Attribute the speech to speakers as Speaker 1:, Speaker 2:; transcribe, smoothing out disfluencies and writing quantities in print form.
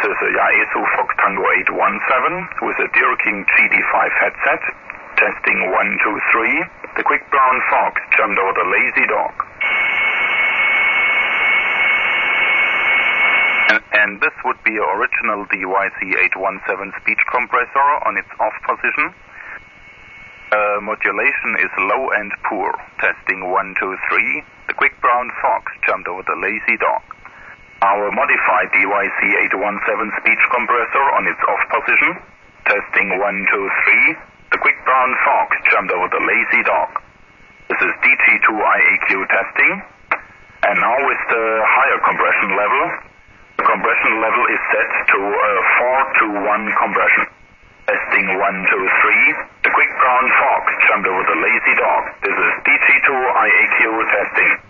Speaker 1: is a Yaesu Fox Tango 817 with a Deer King GD5 headset. Testing 1, 2, 3. The quick brown fox jumped over the lazy dog. And this would be your original DYC817 speech compressor on its off position. Modulation is low and poor. Testing 1, 2, 3. The quick brown fox jumped over the lazy dog. Our modified DYC817 speech compressor on its off position. Testing 1, 2, 3. The quick brown fox jumped over the lazy dog. This is DT2 IAQ testing. And now with the higher compression level, the compression level is set to 4-to-1 compression. Testing 1, 2, 3. The quick brown fox jumped over the lazy dog. This is DT2 IAQ testing.